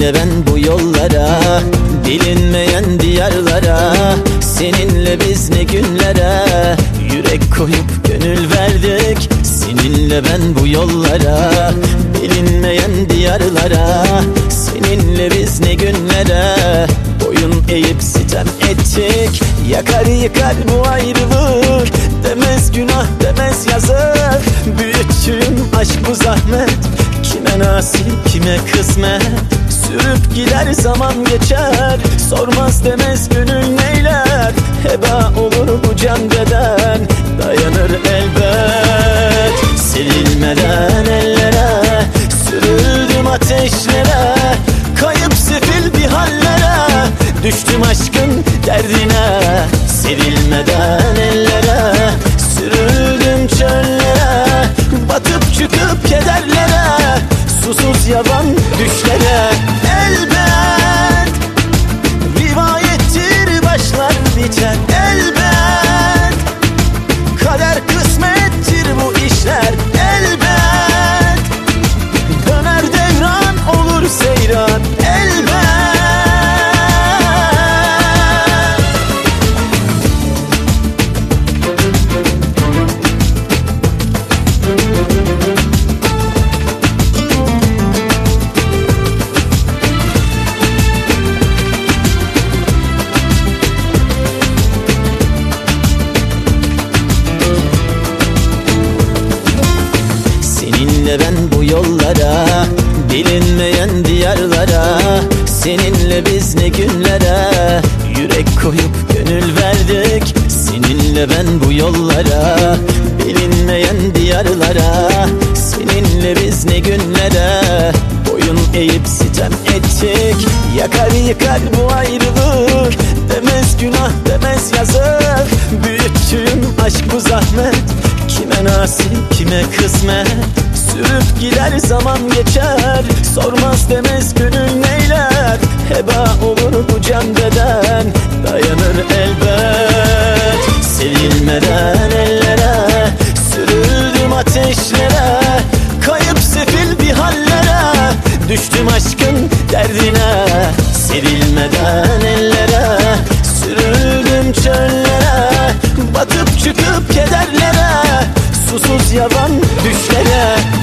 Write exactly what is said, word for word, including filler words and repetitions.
Seninle ben bu yollara, bilinmeyen diyarlara, seninle biz ne günlere yürek koyup gönül verdik. Seninle ben bu yollara, bilinmeyen diyarlara, seninle biz ne günlere boyun eğip sitem ettik. Yakar yıkar bu ayrılık, demez günah demez yazık. Büyüttüğüm aşk bu zahmet, kime nasip kime kısmet. Sürüp gider zaman geçer, sormaz demez gönül neyler. Heba olur bu can beden, dayanır elbet. Sevilmeden ellere, sürüldüm ateşlere, kayıp sefil bir hallere, düştüm aşkın derdine. Sevilmeden ellere, sürüldüm çöllere, batıp çıkıp kederlere, susuz yaban düşlere. Elbet rivayettir başlar biter, elbet kader kısmettir bu işler, elbet döner devran olur seyran, elbet. Seninle ben bu yollara, bilinmeyen diyarlara, seninle biz ne günlere yürek koyup gönül verdik. Seninle ben bu yollara, bilinmeyen diyarlara, seninle biz ne günlere boyun eğip sitem ettik. Yakar yıkar bu ayrılık, demez günah demez yazık. Büyüttüğüm aşk bu zahmet, kime nasip kime kısmet. Sürüp gider zaman geçer, sormaz demez gönül neyler. Heba olur bu can beden, dayanır elbet. Sevilmeden ellere, sürüldüm ateşlere, kayıp sefil bir hallere, düştüm aşkın derdine. Sevilmeden ellere, sürüldüm çöllere, batıp çıkıp kederlere, susuz yaban düşlere.